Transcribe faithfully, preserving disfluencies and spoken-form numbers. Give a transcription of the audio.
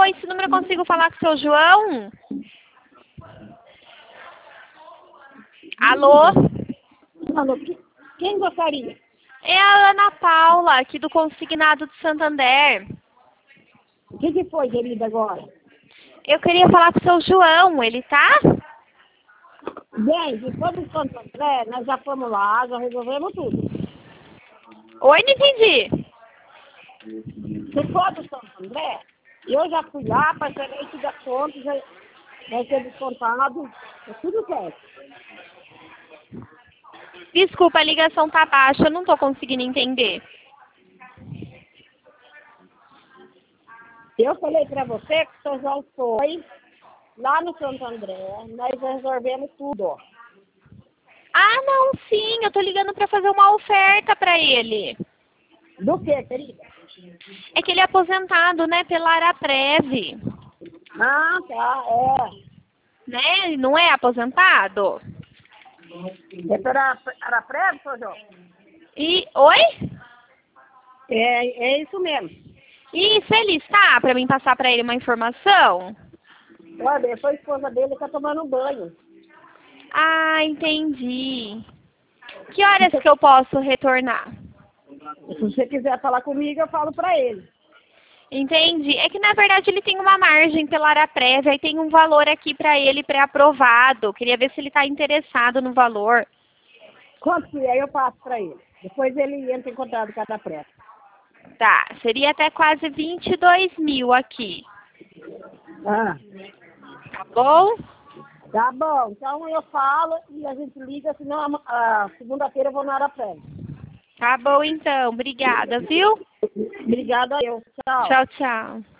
esse número eu consigo falar com o seu João? Alô? Alô, que- quem gostaria? É a Ana Paula, aqui do Consignado de Santander. O que, que foi, querida, agora? Eu queria falar com o seu João, ele tá? Bem, depois do Santo André, nós já fomos lá, já resolvemos tudo. Oi, não entendi. Se for do Santo André, eu já fui lá, parcelei tudo a conta, já vai ser descontado, é tudo certo. Desculpa, a ligação tá baixa, eu não tô conseguindo entender. Eu falei pra você que o seu João foi lá no Santo André, nós resolvemos tudo. Ah, não, sim, eu tô ligando pra fazer uma oferta pra ele. Do que, querida? É que ele é aposentado, né, pela Araprev, Ah, tá, é. né? Ele não é aposentado? É para a prévia, seu João? E, oi? É, é isso mesmo. E se ele está, pra mim passar pra ele uma informação? Olha, foi a esposa dele que está tomando banho. Ah, entendi. Que horas que eu posso retornar? Se você quiser falar comigo, eu falo para ele. Entendi. É que na verdade ele tem uma margem pela Araprev, aí tem um valor aqui pra ele pré-aprovado. Queria ver se ele está interessado no valor. Quanto que é, eu passo para ele. Depois ele entra em contato com a prévia. Tá, seria até quase vinte e dois mil aqui. Ah, Tá bom? tá bom. Então eu falo e a gente liga, senão a, a segunda-feira eu vou na hora prévia. Tá bom então. Obrigada, viu? Obrigada a eu. Tchau. Tchau, tchau.